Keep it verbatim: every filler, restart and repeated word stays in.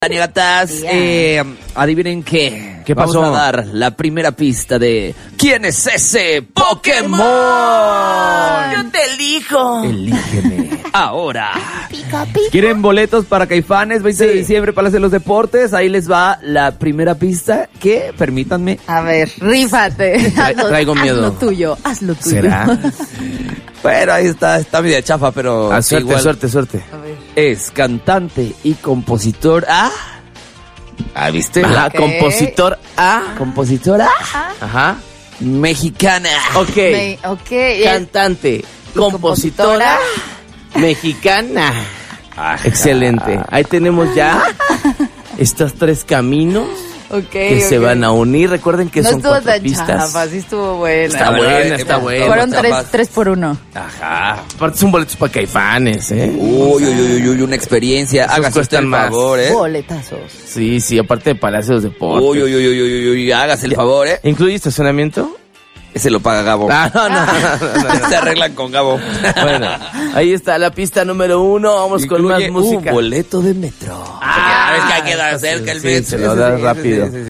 Gatas, Yeah. eh, adivinen qué. ¿Qué pasó? Vamos a dar la primera pista de ¿quién es ese Pokémon? Yo te elijo. Elígeme ahora. Pica, pica. ¿Quieren boletos para Caifanes? veinte de Sí. diciembre, Palacio de los Deportes. Ahí les va la primera pista que, permítanme. A ver, rífate. Tra- Hazlo- traigo miedo. Haz lo tuyo, haz lo tuyo. ¿Será? Bueno, ahí está, está media chafa, pero Ah, suerte, igual suerte, suerte. A ver. es cantante y compositor. Ah, ah, ¿viste? Ajá, Ok. compositor A. Compositora Ajá. mexicana. Ok. Me- ok. eh, Cantante, compositora, mexicana. Ajá. Excelente. Ahí tenemos ya estos tres caminos ok, que se ok. van a unir. Recuerden que no son estuvo cuatro tan pistas. chafa, sí estuvo buena. Está La verdad, buena, eh, está hemos- buena. Fueron hemos tres, chafas. tres por uno. Ajá. Aparte son boletos para Caifanes, ¿eh? Uy, uy, uy, uy, una experiencia. Esos Hágase usted cuestan el más. favor, ¿eh? Boletazos. Sí, sí, aparte de Palacio de los Deportes. Uy, uy, uy, uy, uy, uy, hágase el favor, ¿eh? ¿Incluye estacionamiento? Ese lo paga Gabo. Ah, no, no, no, no, no. Se arreglan con Gabo. Bueno, ahí está la pista número uno. Vamos con más Incluye música. un boleto de metro. Ah, es que hay que dar cerca el sí, metro. se lo Sí, das sí, rápido. sí, sí,